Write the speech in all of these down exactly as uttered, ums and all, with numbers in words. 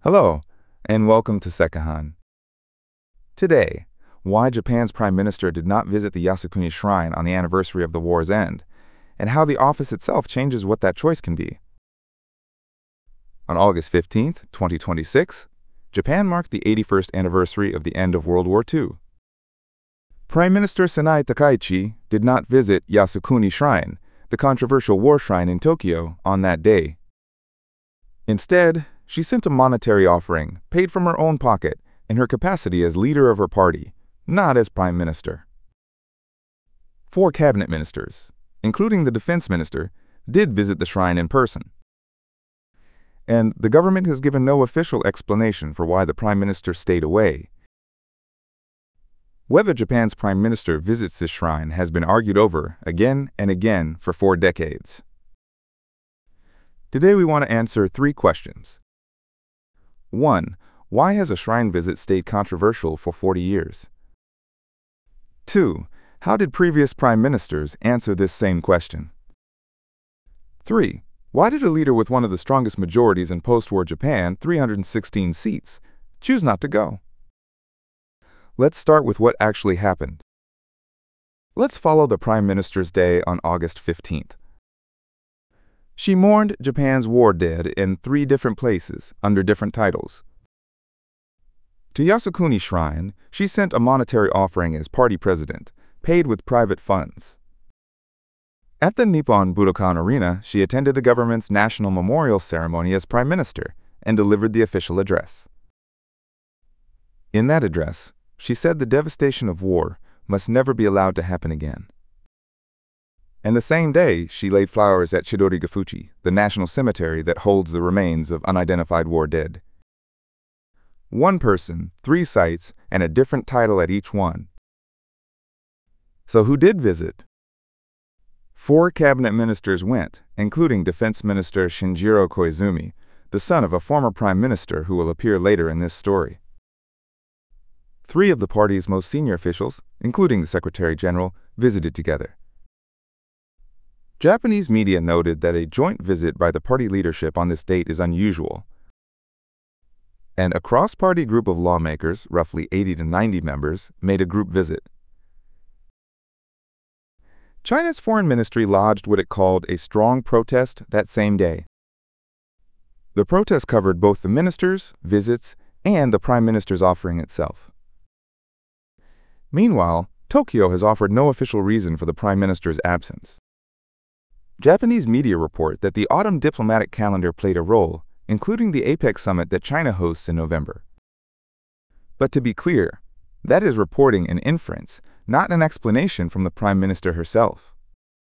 Hello, and welcome to Sekihan. Today, why Japan's Prime Minister did not visit the Yasukuni Shrine on the anniversary of the war's end, and how the office itself changes what that choice can be. On August fifteenth, twenty twenty-six, Japan marked the eighty-first anniversary of the end of World War Two. Prime Minister Sanae Takaichi did not visit Yasukuni Shrine, the controversial war shrine in Tokyo, on that day. Instead, she sent a monetary offering, paid from her own pocket, in her capacity as leader of her party, not as Prime Minister. Four cabinet ministers, including the defense minister, did visit the shrine in person. And the government has given no official explanation for why the Prime Minister stayed away. Whether Japan's Prime Minister visits this shrine has been argued over again and again for four decades. Today we want to answer three questions. One, why has a shrine visit stayed controversial for forty years? Two, how did previous prime ministers answer this same question? Three, why did a leader with one of the strongest majorities in post-war Japan, three hundred sixteen seats, choose not to go? Let's start with what actually happened. Let's follow the Prime Minister's day on August fifteenth. She mourned Japan's war dead in three different places under different titles. To Yasukuni Shrine, she sent a monetary offering as party president, paid with private funds. At the Nippon Budokan Arena, she attended the government's national memorial ceremony as prime minister and delivered the official address. In that address, she said the devastation of war must never be allowed to happen again. And the same day, she laid flowers at Chidori-Gafuchi, the national cemetery that holds the remains of unidentified war dead. One person, three sites, and a different title at each one. So who did visit? Four cabinet ministers went, including Defense Minister Shinjiro Koizumi, the son of a former prime minister who will appear later in this story. Three of the party's most senior officials, including the Secretary General, visited together. Japanese media noted that a joint visit by the party leadership on this date is unusual. And a cross-party group of lawmakers, roughly eighty to ninety members, made a group visit. China's foreign ministry lodged what it called a strong protest that same day. The protest covered both the ministers' visits and the prime minister's offering itself. Meanwhile, Tokyo has offered no official reason for the prime minister's absence. Japanese media report that the autumn diplomatic calendar played a role, including the APEC summit that China hosts in November. But to be clear, that is reporting an inference, not an explanation from the Prime Minister herself.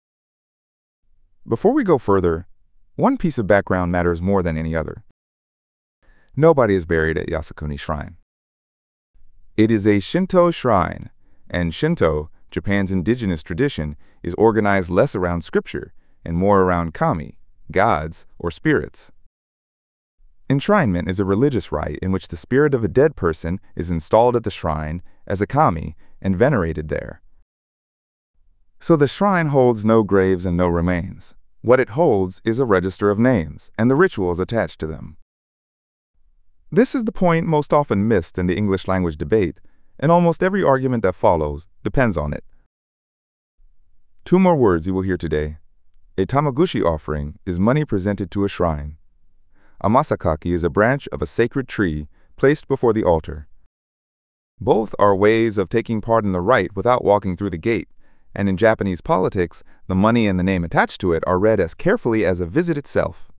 Before we go further, one piece of background matters more than any other. Nobody is buried at Yasukuni Shrine. It is a Shinto shrine, and Shinto, Japan's indigenous tradition, is organized less around scripture and more around kami, gods, or spirits. Enshrinement is a religious rite in which the spirit of a dead person is installed at the shrine as a kami and venerated there. So the shrine holds no graves and no remains. What it holds is a register of names and the rituals attached to them. This is the point most often missed in the English language debate, and almost every argument that follows depends on it. Two more words you will hear today. A tamagushi offering is money presented to a shrine. A masakaki is a branch of a sacred tree placed before the altar. Both are ways of taking part in the rite without walking through the gate, and in Japanese politics, the money and the name attached to it are read as carefully as a visit itself.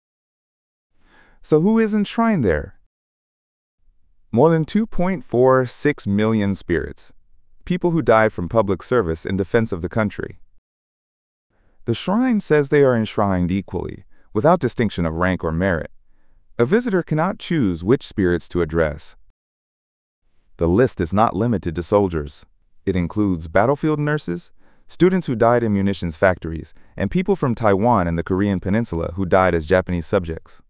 So who is enshrined there? More than two point four six million spirits, people who died from public service in defense of the country. The shrine says they are enshrined equally, without distinction of rank or merit. A visitor cannot choose which spirits to address. The list is not limited to soldiers. It includes battlefield nurses, students who died in munitions factories, and people from Taiwan and the Korean Peninsula who died as Japanese subjects.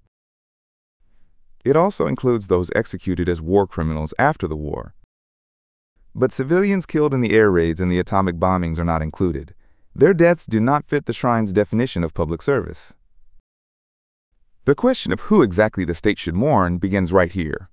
It also includes those executed as war criminals after the war. But civilians killed in the air raids and the atomic bombings are not included. Their deaths do not fit the shrine's definition of public service. The question of who exactly the state should mourn begins right here.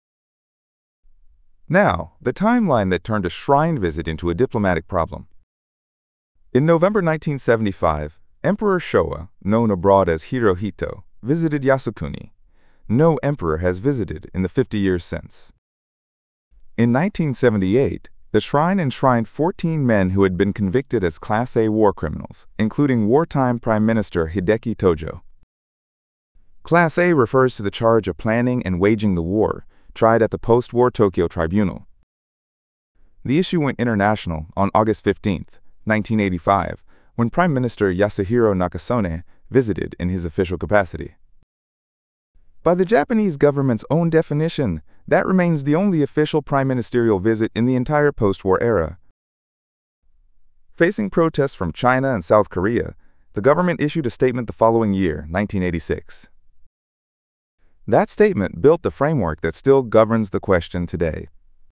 Now, the timeline that turned a shrine visit into a diplomatic problem. In November nineteen seventy-five, Emperor Showa, known abroad as Hirohito, visited Yasukuni. No emperor has visited in the fifty years since. In nineteen seventy-eight, the shrine enshrined fourteen men who had been convicted as Class A war criminals, including wartime Prime Minister Hideki Tojo. Class A refers to the charge of planning and waging the war, tried at the post-war Tokyo Tribunal. The issue went international on August fifteenth, nineteen eighty-five, when Prime Minister Yasuhiro Nakasone visited in his official capacity. By the Japanese government's own definition, that remains the only official prime ministerial visit in the entire post-war era. Facing protests from China and South Korea, the government issued a statement the following year, nineteen eighty-six. That statement built the framework that still governs the question today.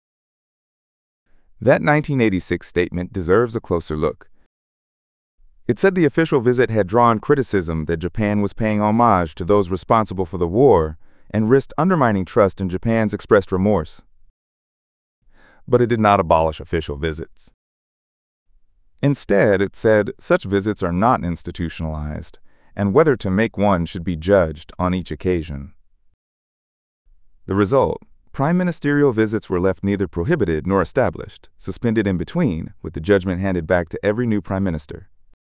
That nineteen eighty-six statement deserves a closer look. It said the official visit had drawn criticism that Japan was paying homage to those responsible for the war and risked undermining trust in Japan's expressed remorse. But it did not abolish official visits. Instead, it said such visits are not institutionalized, and whether to make one should be judged on each occasion. The result, prime ministerial visits were left neither prohibited nor established, suspended in between, with the judgment handed back to every new prime minister.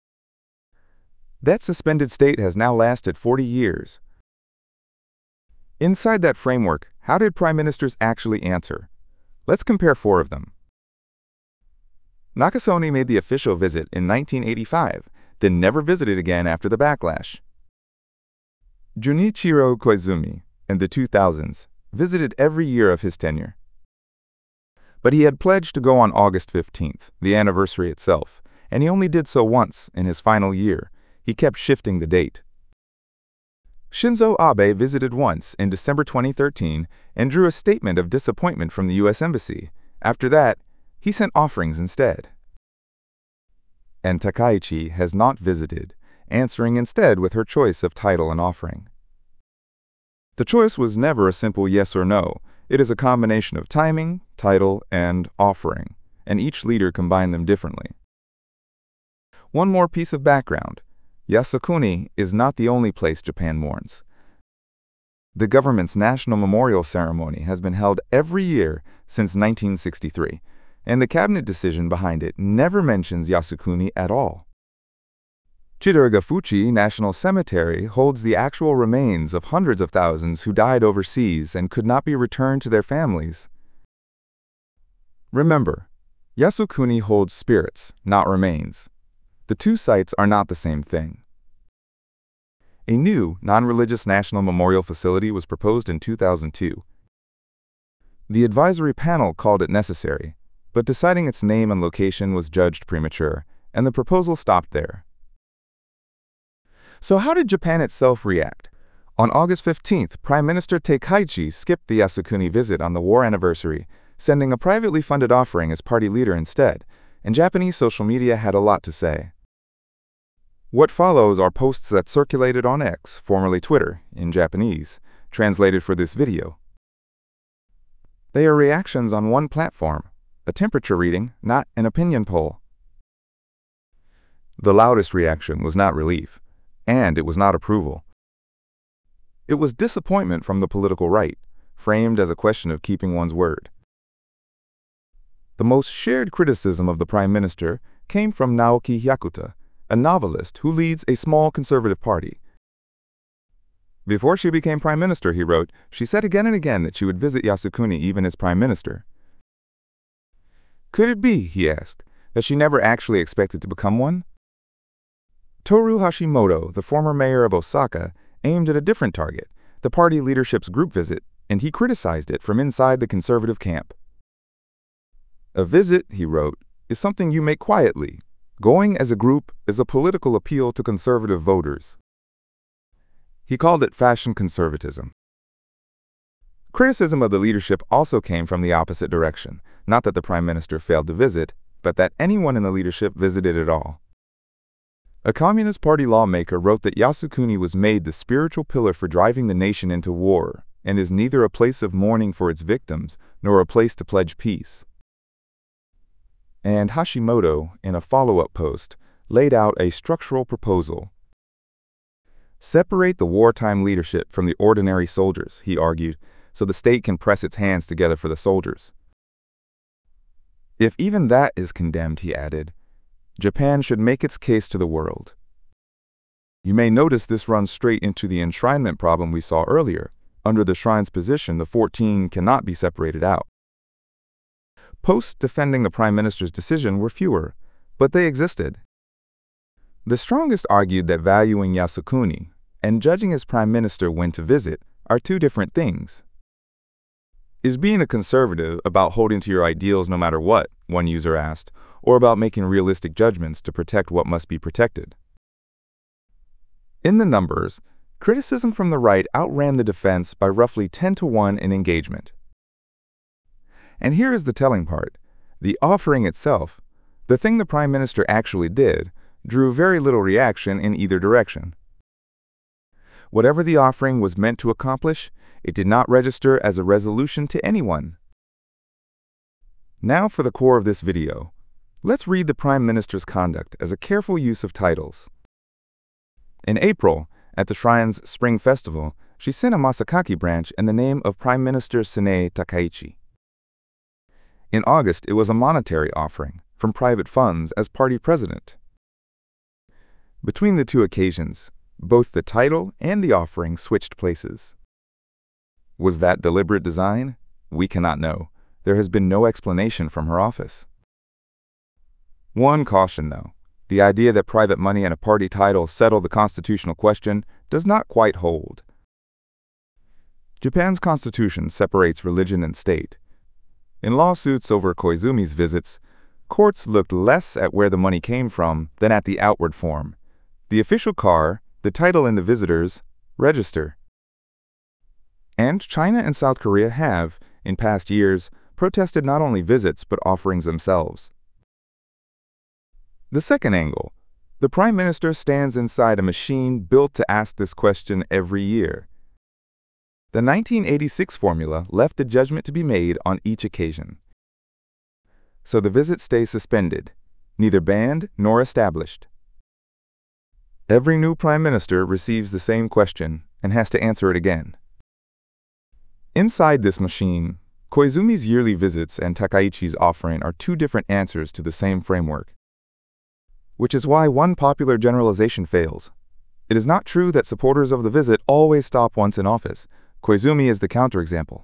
That suspended state has now lasted forty years. Inside that framework, how did prime ministers actually answer? Let's compare four of them. Nakasone made the official visit in nineteen eighty-five, then never visited again after the backlash. Junichiro Koizumi, in the two thousands, visited every year of his tenure. But he had pledged to go on August fifteenth, the anniversary itself, and he only did so once in his final year. He kept shifting the date. Shinzo Abe visited once in December twenty thirteen and drew a statement of disappointment from the U S Embassy. After that, he sent offerings instead. And Takaichi has not visited, answering instead with her choice of title and offering. The choice was never a simple yes or no. It is a combination of timing, title, and offering, and each leader combined them differently. One more piece of background. Yasukuni is not the only place Japan mourns. The government's national memorial ceremony has been held every year since nineteen sixty-three, and the cabinet decision behind it never mentions Yasukuni at all. Chidaragafuchi National Cemetery holds the actual remains of hundreds of thousands who died overseas and could not be returned to their families. Remember, Yasukuni holds spirits, not remains. The two sites are not the same thing. A new, non-religious national memorial facility was proposed in two thousand two. The advisory panel called it necessary, but deciding its name and location was judged premature, and the proposal stopped there. So how did Japan itself react? On August fifteenth, Prime Minister Takaichi skipped the Yasukuni visit on the war anniversary, sending a privately funded offering as party leader instead, and Japanese social media had a lot to say. What follows are posts that circulated on X, formerly Twitter, in Japanese, translated for this video. They are reactions on one platform, a temperature reading, not an opinion poll. The loudest reaction was not relief, and it was not approval. It was disappointment from the political right, framed as a question of keeping one's word. The most shared criticism of the Prime Minister came from Naoki Hyakuta, a novelist who leads a small conservative party. Before she became Prime Minister, he wrote, she said again and again that she would visit Yasukuni even as Prime Minister. Could it be, he asked, that she never actually expected to become one? Toru Hashimoto, the former mayor of Osaka, aimed at a different target, the party leadership's group visit, and he criticized it from inside the conservative camp. A visit, he wrote, is something you make quietly. Going as a group is a political appeal to conservative voters. He called it fashion conservatism. Criticism of the leadership also came from the opposite direction, not that the Prime Minister failed to visit, but that anyone in the leadership visited at all. A Communist Party lawmaker wrote that Yasukuni was made the spiritual pillar for driving the nation into war, and is neither a place of mourning for its victims, nor a place to pledge peace. And Hashimoto, in a follow-up post, laid out a structural proposal. Separate the wartime leadership from the ordinary soldiers, he argued, so the state can press its hands together for the soldiers. If even that is condemned, he added, Japan should make its case to the world. You may notice this runs straight into the enshrinement problem we saw earlier. Under the shrine's position, the fourteen cannot be separated out. Posts defending the Prime Minister's decision were fewer, but they existed. The strongest argued that valuing Yasukuni and judging his Prime Minister when to visit are two different things. Is being a conservative about holding to your ideals no matter what, one user asked, or about making realistic judgments to protect what must be protected? In the numbers, criticism from the right outran the defense by roughly ten to one in engagement. And here is the telling part. The offering itself, the thing the Prime Minister actually did, drew very little reaction in either direction. Whatever the offering was meant to accomplish, it did not register as a resolution to anyone. Now for the core of this video. Let's read the Prime Minister's conduct as a careful use of titles. In April, at the shrine's Spring Festival, she sent a Masakaki branch in the name of Prime Minister Sanae Takaichi. In August, it was a monetary offering from private funds as party president. Between the two occasions, both the title and the offering switched places. Was that deliberate design? We cannot know. There has been no explanation from her office. One caution, though. The idea that private money and a party title settle the constitutional question does not quite hold. Japan's constitution separates religion and state. In lawsuits over Koizumi's visits, courts looked less at where the money came from than at the outward form. The official car, the title in the visitor's register. And China and South Korea have, in past years, protested not only visits but offerings themselves. The second angle. The Prime Minister stands inside a machine built to ask this question every year. The nineteen eighty-six formula left the judgment to be made on each occasion. So the visit stays suspended, neither banned nor established. Every new Prime Minister receives the same question and has to answer it again. Inside this machine, Koizumi's yearly visits and Takaichi's offering are two different answers to the same framework. Which is why one popular generalization fails. It is not true that supporters of the visit always stop once in office. Koizumi is the counterexample.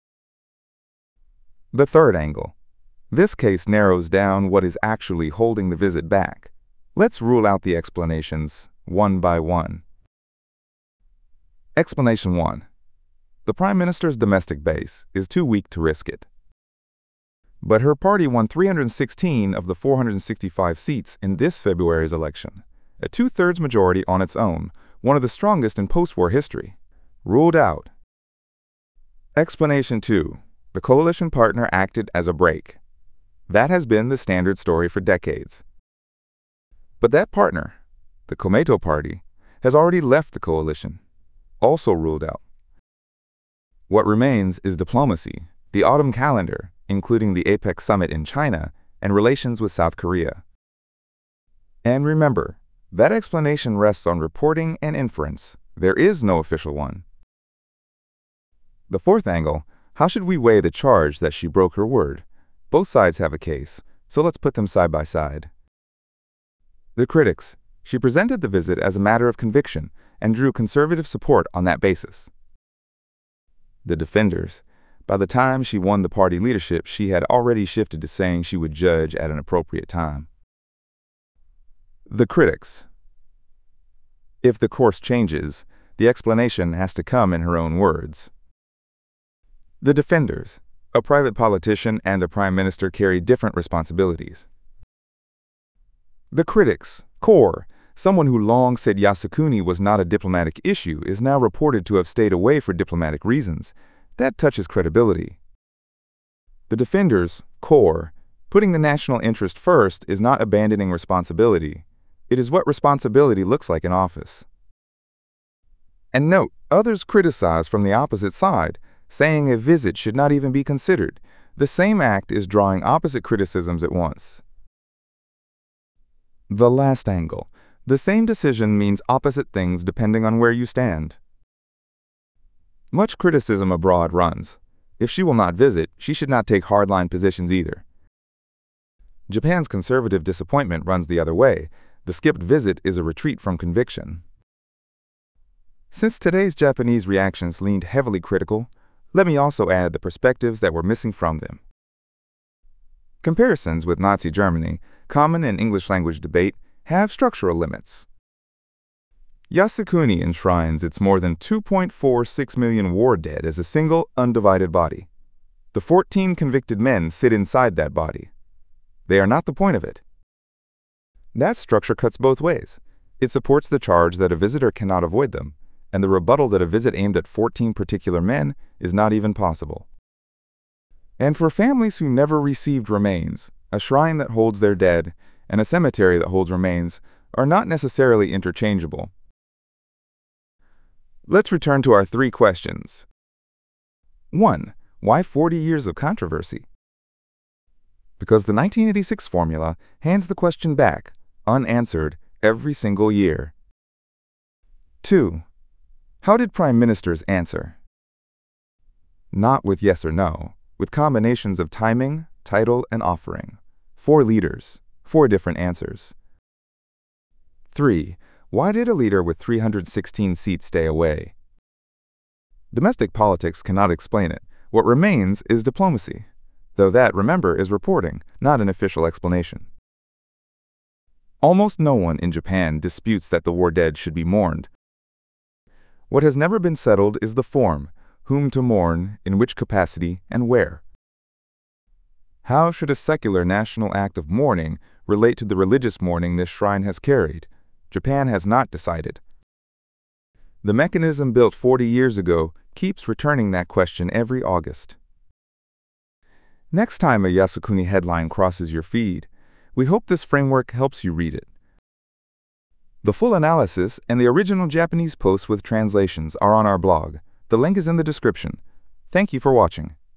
The third angle. This case narrows down what is actually holding the visit back. Let's rule out the explanations one by one. Explanation one. The Prime Minister's domestic base is too weak to risk it. But her party won three hundred sixteen of the four hundred sixty-five seats in this February's election, a two-thirds majority on its own, one of the strongest in post-war history. Ruled out. Explanation two. The coalition partner acted as a brake. That has been the standard story for decades. But that partner, the Komeito Party, has already left the coalition. Also ruled out. What remains is diplomacy, the autumn calendar, including the APEC summit in China, and relations with South Korea. And remember, that explanation rests on reporting and inference. There is no official one. The fourth angle, how should we weigh the charge that she broke her word? Both sides have a case, so let's put them side by side. The critics, she presented the visit as a matter of conviction and drew conservative support on that basis. The defenders, by the time she won the party leadership, she had already shifted to saying she would judge at an appropriate time. The critics. If the course changes, the explanation has to come in her own words. The defenders. A private politician and a prime minister carry different responsibilities. The critics. Core. Someone who long said Yasukuni was not a diplomatic issue is now reported to have stayed away for diplomatic reasons. That touches credibility. The defenders, core, putting the national interest first is not abandoning responsibility. It is what responsibility looks like in office. And note, others criticize from the opposite side, saying a visit should not even be considered. The same act is drawing opposite criticisms at once. The last angle. The same decision means opposite things depending on where you stand. Much criticism abroad runs, if she will not visit, she should not take hardline positions either. Japan's conservative disappointment runs the other way. The skipped visit is a retreat from conviction. Since today's Japanese reactions leaned heavily critical, let me also add the perspectives that were missing from them. Comparisons with Nazi Germany, common in English language debate, have structural limits. Yasukuni enshrines its more than two point four six million war dead as a single, undivided body. The fourteen convicted men sit inside that body. They are not the point of it. That structure cuts both ways. It supports the charge that a visitor cannot avoid them, and the rebuttal that a visit aimed at fourteen particular men is not even possible. And for families who never received remains, a shrine that holds their dead and a cemetery that holds remains are not necessarily interchangeable. Let's return to our three questions. one. Why forty years of controversy? Because the nineteen eighty-six formula hands the question back, unanswered, every single year. two. How did prime ministers answer? Not with yes or no, with combinations of timing, title, and offering. Four leaders, four different answers. three. Why did a leader with three hundred sixteen seats stay away? Domestic politics cannot explain it. What remains is diplomacy, though that, remember, is reporting, not an official explanation. Almost no one in Japan disputes that the war dead should be mourned. What has never been settled is the form, whom to mourn, in which capacity, and where. How should a secular national act of mourning relate to the religious mourning this shrine has carried? Japan has not decided. The mechanism built forty years ago keeps returning that question every August. Next time a Yasukuni headline crosses your feed, we hope this framework helps you read it. The full analysis and the original Japanese posts with translations are on our blog. The link is in the description. Thank you for watching.